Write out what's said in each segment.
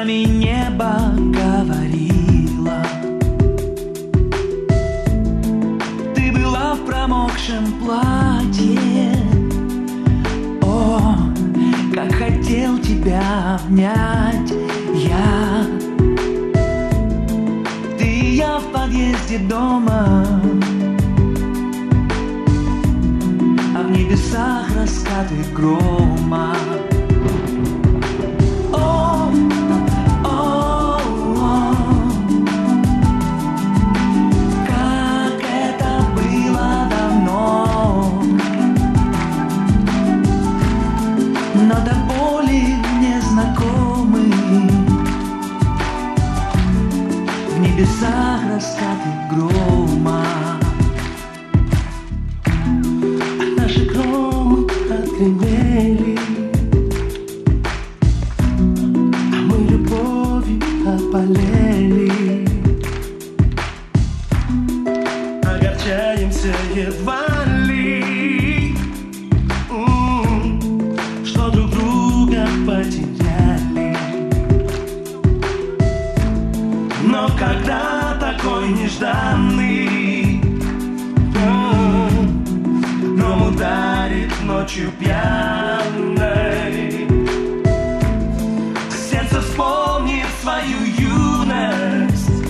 нами небо говорило. Ты была в промокшем платье. О, как хотел тебя обнять я. Ты и я в подъезде дома, а в небесах раскаты грома. Но до боли мне знакомы в небесах раскаты грома. А наши громы отгремели, а мы любовью опалели. Огорчаемся едва ли, что друг друга потеряли. Но когда такой нежданный гром ударит ночью пьяной, сердце вспомнит свою юность,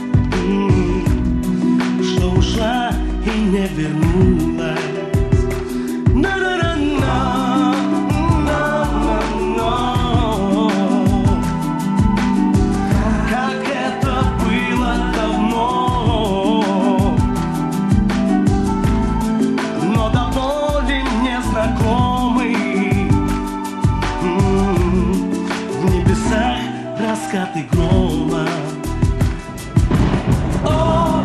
что ушла и не вернулась. Раскаты грома. О,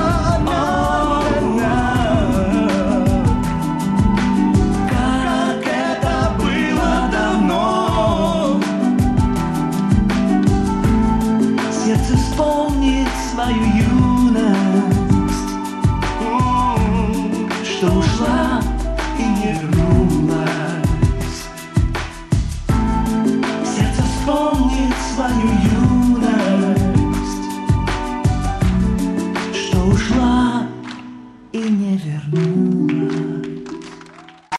как это было давно. Сердце вспомнит свою юность, что ушла и не вернулась. Вспомнит свою юность, что ушла и не вернулась.